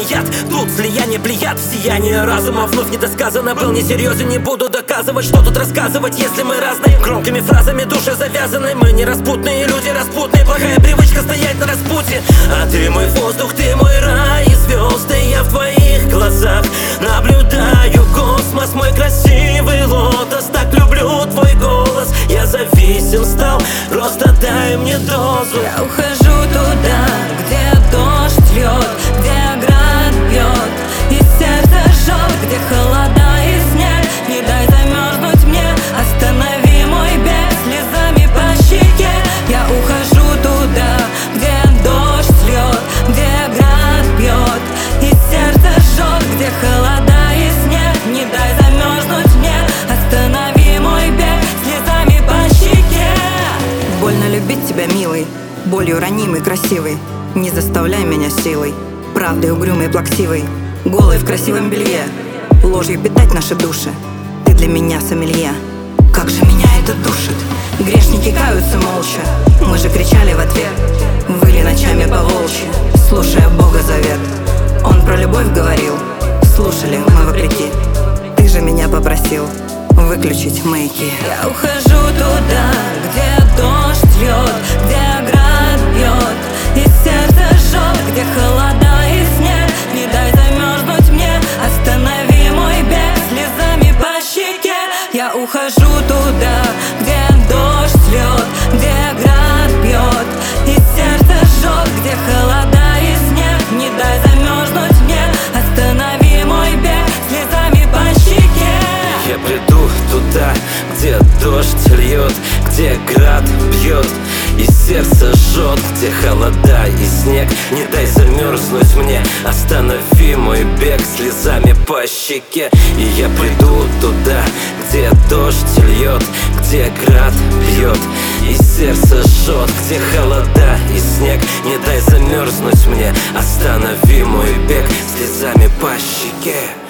яд. Тут слияние плеяд, сияние разума вновь недосказано. Был несерьезен, не буду доказывать, что тут рассказывать, если мы разные. Громкими фразами души завязаны. Мы не распутные люди, распутные. Плохая привычка стоять на распутье. А ты мой воздух, ты мой рай и звезды. Я в твоих глазах наблюдаю космос. Мой красивый лотос, так люблю твой голос. Я зависим стал, просто дай мне дозу. Я ухожу туда, где дождь льет, где град бьет и сердце жжет, где холода и снег. Не дай замерзнуть мне, останови мой бег слезами по щеке. Я ухожу туда, где дождь льет, где град бьет и сердце жжет, где холода и снег. Не дай замерзнуть мне, останови мой бег слезами по щеке. Больно любить тебя, милый, болью ранимый, красивый. Не заставляй меня силой, правдой угрюмой, плаксивой. Голой в красивом белье, ложью питать наши души. Ты для меня сомелье, как же меня это душит. Грешники каются молча, мы же кричали в ответ. Выли ночами по-волчьи, слушая Бога завет. Он про любовь говорил, слушали мы вопреки. Ты же меня попросил выключить маяки. Я ухожу туда, где дождь льет, где град бьет и сердце жжет, где холода и снег. Не дай замерзнуть мне, останови мой бег слезами по щеке. Я ухожу туда, где дождь льет, где град бьет и сердце жжет, где холода и снег. Не дай замерзнуть мне, останови мой бег слезами по щеке. Я приду туда, где дождь льет, где град бьет и сердце жжет, где холода и снег. Не дай замерзнуть мне, останови мой бег слезами по щеке. И я приду туда, где дождь льет, где град бьет и сердце жжет, где холода и снег. Не дай замерзнуть мне, останови мой бег слезами по щеке.